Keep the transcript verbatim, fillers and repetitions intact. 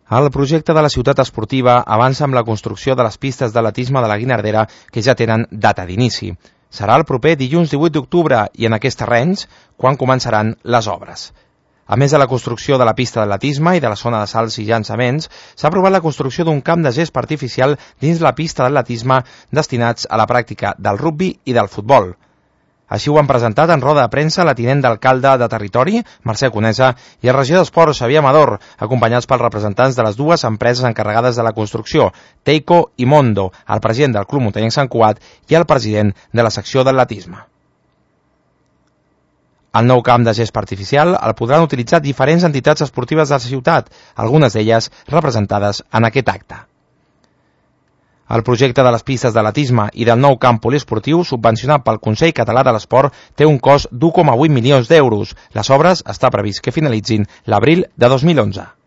El projecte de la ciutat esportiva avança amb la construcció de les pistes d'atletisme de la Guinardera que ja tenen data d'inici. Serà el proper dilluns divuit d'octubre i en aquests terrenys quan començaran les obres. A més de la construcció de la pista d'atletisme i de la zona de salts i llançaments, s'ha aprovat la construcció d'un camp de gespa artificial dins la pista d'atletisme destinats a la pràctica del rugbi i del futbol. Així ho han presentat en roda de premsa la tinent d'alcalde de territori, Mercè Conesa, i el regidor d'Esports, Xavier Amador, acompanyats pels representants de les dues empreses encarregades de la construcció, Teico i Mondo, el president del Club Muntanyenc Sant Cugat i el president de la secció d'atletisme. El nou camp de gespa artificial el podran utilitzar diferents entitats esportives de la ciutat, algunes d'elles representades en aquest acte. El projecte de les pistes d'atletisme i del nou camp poliesportiu subvencionat pel Consell Català de l'Esport té un cost d'u coma vuit milions d'euros. Les obres està previst que finalitzin l'abril de dos mil onze.